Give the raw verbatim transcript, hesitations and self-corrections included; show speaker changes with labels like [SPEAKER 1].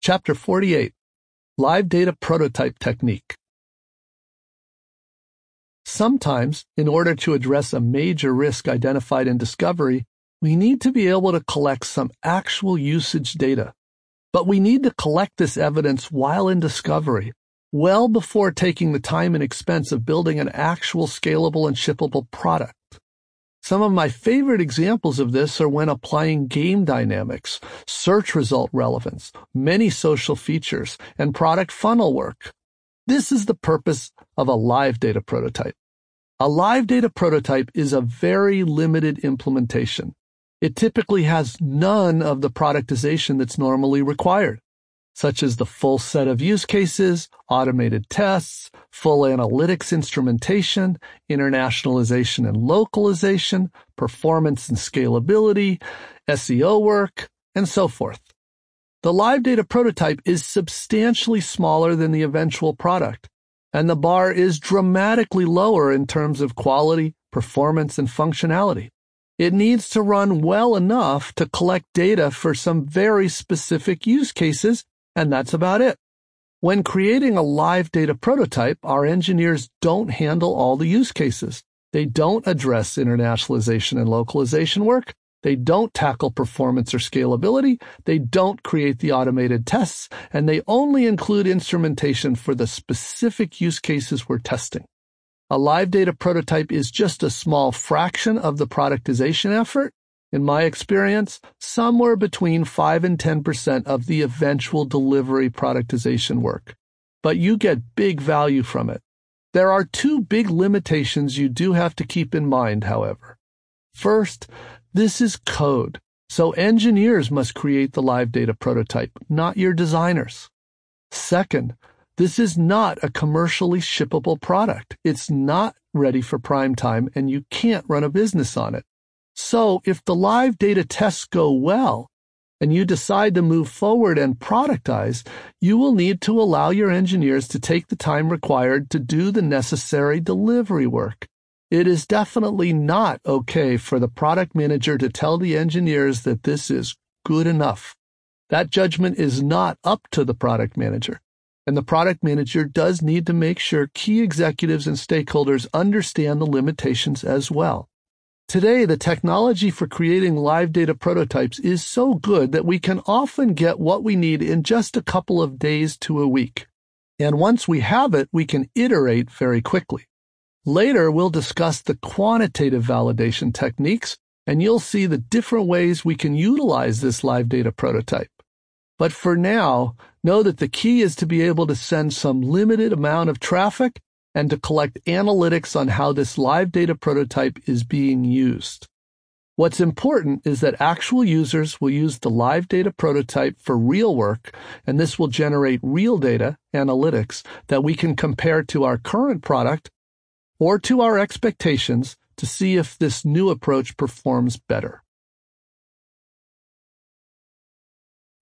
[SPEAKER 1] Chapter forty-eight, Live Data Prototype Technique. Sometimes, in order to address a major risk identified in discovery, we need to be able to collect some actual usage data. But we need to collect this evidence while in discovery, well before taking the time and expense of building an actual scalable and shippable product. Some of my favorite examples of this are when applying game dynamics, search result relevance, many social features, and product funnel work. This is the purpose of a live data prototype. A live data prototype is a very limited implementation. It typically has none of the productization that's normally required, such as the full set of use cases, automated tests, full analytics instrumentation, internationalization and localization, performance and scalability, S E O work, and so forth. The live data prototype is substantially smaller than the eventual product, and the bar is dramatically lower in terms of quality, performance, and functionality. It needs to run well enough to collect data for some very specific use cases, and that's about it. When creating a live data prototype, our engineers don't handle all the use cases. They don't address internationalization and localization work. They don't tackle performance or scalability. They don't create the automated tests, and they only include instrumentation for the specific use cases we're testing. A live data prototype is just a small fraction of the productization effort. In my experience, somewhere between five and ten percent of the eventual delivery productization work. But you get big value from it. There are two big limitations you do have to keep in mind, however. First, this is code, so engineers must create the live data prototype, not your designers. Second, this is not a commercially shippable product. It's not ready for prime time, and you can't run a business on it. So if the live data tests go well, and you decide to move forward and productize, you will need to allow your engineers to take the time required to do the necessary delivery work. It is definitely not okay for the product manager to tell the engineers that this is good enough. That judgment is not up to the product manager. And the product manager does need to make sure key executives and stakeholders understand the limitations as well. Today, the technology for creating live data prototypes is so good that we can often get what we need in just a couple of days to a week. And once we have it, we can iterate very quickly. Later, we'll discuss the quantitative validation techniques, and you'll see the different ways we can utilize this live data prototype. But for now, know that the key is to be able to send some limited amount of traffic and to collect analytics on how this live data prototype is being used. What's important is that actual users will use the live data prototype for real work, and this will generate real data, analytics, that we can compare to our current product or to our expectations to see if this new approach performs better.